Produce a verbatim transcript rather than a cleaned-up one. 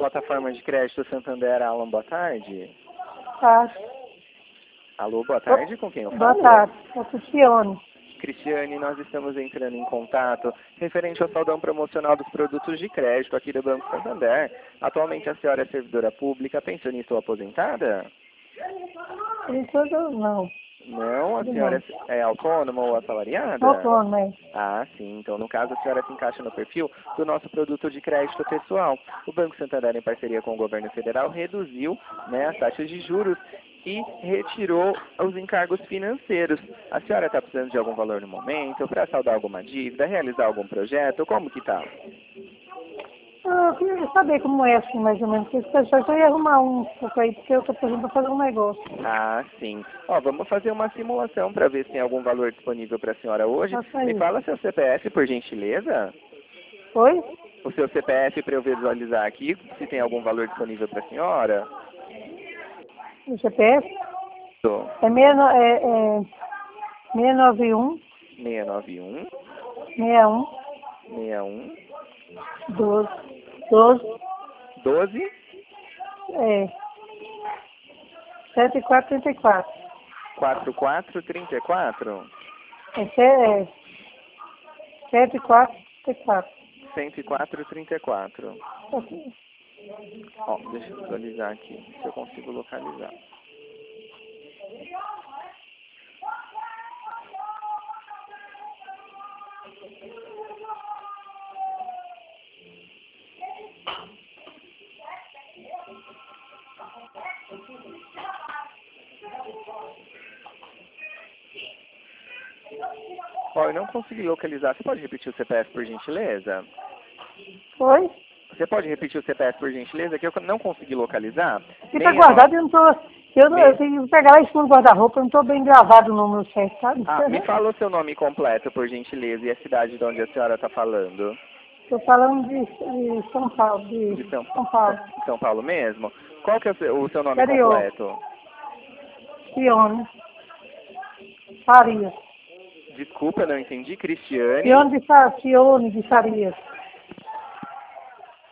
plataforma de crédito Santander, Alan, boa tarde. Tá. Alô, boa tarde, com quem eu falo? Boa tarde, é Cristiane. Cristiane, nós estamos entrando em contato referente ao saldão promocional dos produtos de crédito aqui do Banco Santander. Atualmente a senhora é servidora pública, pensionista ou aposentada? Isso eu não. Não, a senhora é autônoma ou assalariada? Autônoma, é. Ah, sim. Então, no caso, a senhora se encaixa no perfil do nosso produto de crédito pessoal. O Banco Santander, em parceria com o governo federal, reduziu, né, as taxas de juros e retirou os encargos financeiros. A senhora está precisando de algum valor no momento, para saldar alguma dívida, realizar algum projeto? Como que tá? Ah, eu queria saber como é assim, mais ou menos, porque esse pessoal só ia arrumar um pouco aí, porque eu estou precisando para fazer um negócio. Ah, sim. Ó, vamos fazer uma simulação para ver se tem algum valor disponível para a senhora hoje. Faça aí. Me fala seu C P F, por gentileza. Oi? O seu C P F para eu visualizar aqui, se tem algum valor disponível para a senhora. O C P F? Tô. É seis nove um, seis nove um, seis um, seis um, doze, doze, doze, é, sete quatro três quatro. quarenta e quatro, trinta e quatro, É, se- é sete quatro três quatro. cento e quatro, trinta e quatro. Ok. Ó, deixa eu visualizar aqui, se eu consigo localizar. Ó, eu não consegui localizar. Você pode repetir o C P F, por gentileza? Oi? Você pode repetir o C P F, por gentileza? Que eu não consegui localizar. Fica guardado, eu não tô. Eu, não, eu tenho que pegar lá em cima do guarda-roupa, eu não tô bem gravado o número certo, sabe? Ah, me fala o seu nome completo, por gentileza, e a cidade de onde a senhora está falando. Tô falando de, de São Paulo, de, De São, São Paulo. São Paulo mesmo? Qual que é o seu, o seu nome Interior. completo? Cione. Farias. Desculpa, eu não entendi. Cristiane. Cione de, Fa- Cione de Farias.